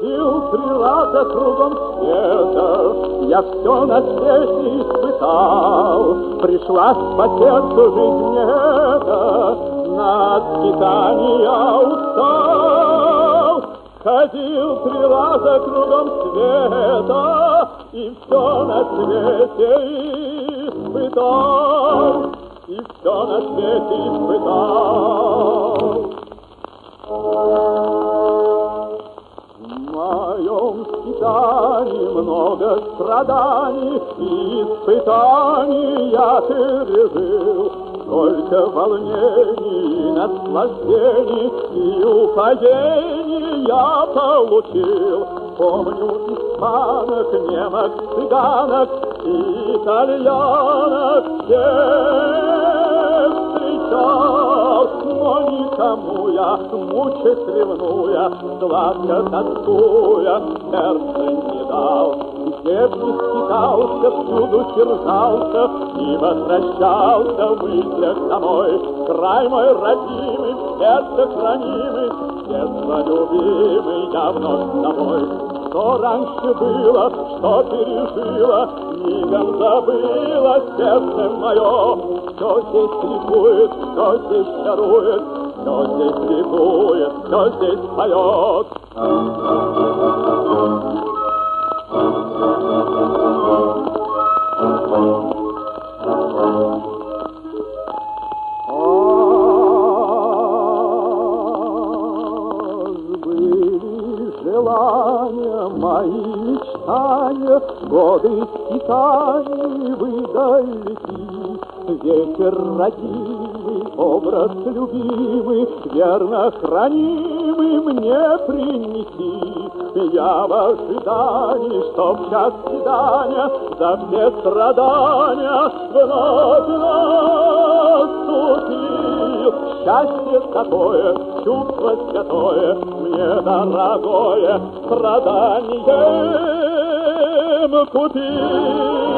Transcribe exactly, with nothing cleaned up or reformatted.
ходил три раза кругом света, я все на свете испытал. Пришлась по сердцу жизнь эта, на скитания устал. Ходил три раза кругом света, и все на свете испытал, и все на свете испытал. В моем скитании много страданий и испытаний я пережил. Сколько волнений и наслаждений и упоений я получил. Помню испанок, немок, цыганок и итальянок всех встречал, но никому я, мучаясь ревнуя, сладко тоскуя, сердце не дал. Где б не скитался, всюду терзался и возвращался в мыслях домой. Край мой родимый, в сердце хранимый, детство любимый, я вновь с тобой. Что раньше было, что пережило, мигом забыло сердце мое. Все здесь ликует, все здесь чарует, все здесь ликует, все здесь поет. Желания, мои мечтания, годы скитаний выдалеки. Ветер родимый, образ любимый, верно хранимый мне принеси. Я в ожидании, чтоб час свидания за все страдания вновь наступил. Счастье такое, чувство святое, мне дорогое, страданием купил.